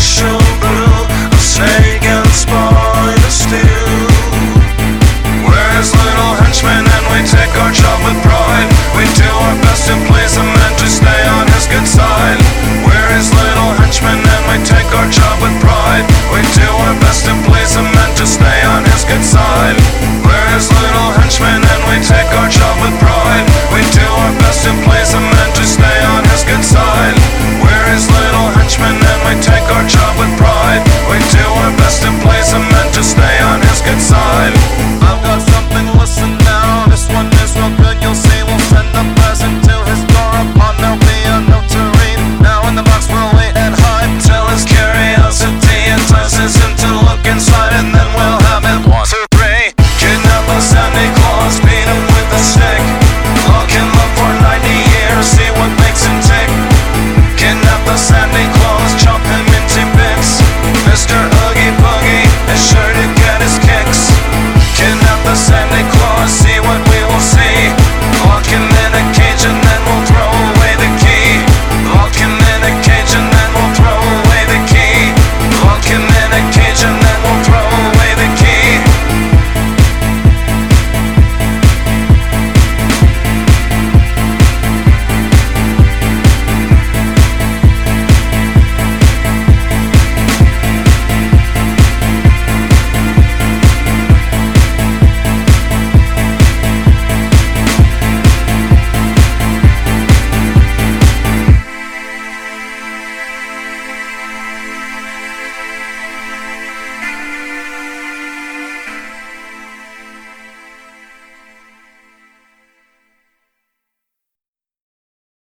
shall brew a snake and spoil stew. We're his little henchmen and we take our job with pride. We do our best to please him and to stay on his good side. We're his little henchmen and we take our job with pride. We do our best to please him and to stay on his good side.